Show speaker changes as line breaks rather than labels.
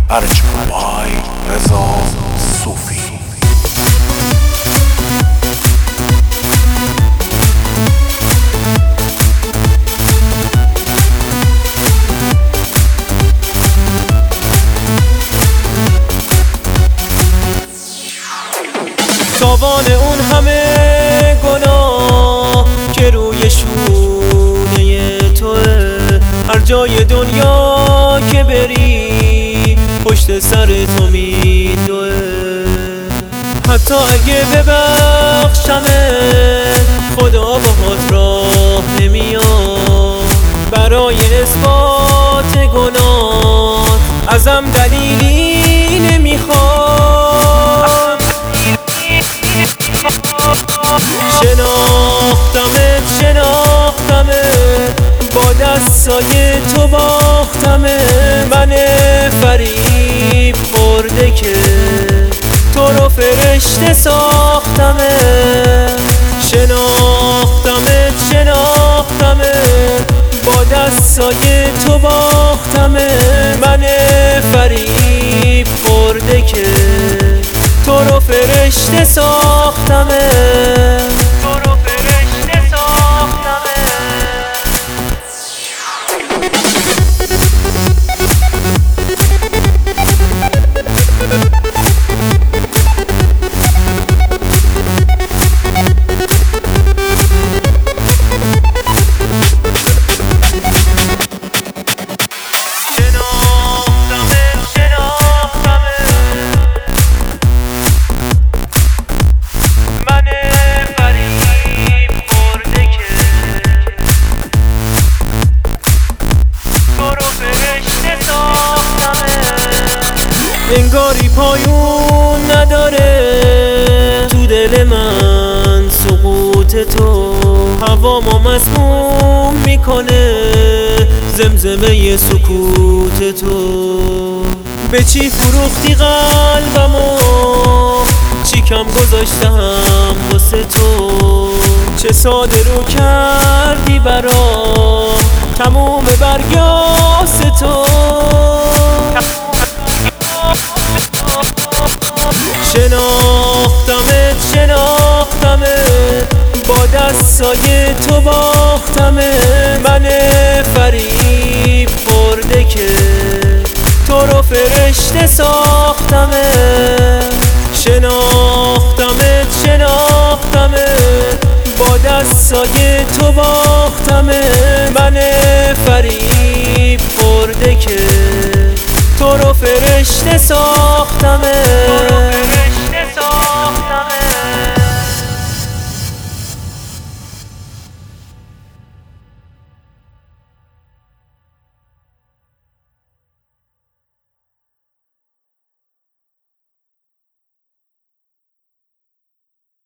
ارجمند رضا صوفی.
تاوان اون همه گناه که روی شونه توه، هر جای دنیا که بری پشت سر تو میدوه. حتی اگه ببخشمه خدا باهات راه نمیاد، برای اثبات گناه ازم دلیلی نمیخواد. شناختمت با دستای تو باختمت، من فریب خورده که تو رو فرشته ساختمت. شناختمت با دستای تو باختمت، من فریب خورده که تو رو فرشته ساختمت. انگاری پایون نداره تو دل من سقوط تو، هوامو مسموم میکنه زمزمه سکوت تو. به چی فروختی قلبمو، چی کم گذاشتم واسه تو، چه ساده رو کردی برام تموم برگاس تو. شناختمت با دستای تو باختمت، من فریب خورده که تو رو فرشته ساختمت. شناختمت با دستای تو باختمت، من فریب خورده که تو رو فرشته ساختمت.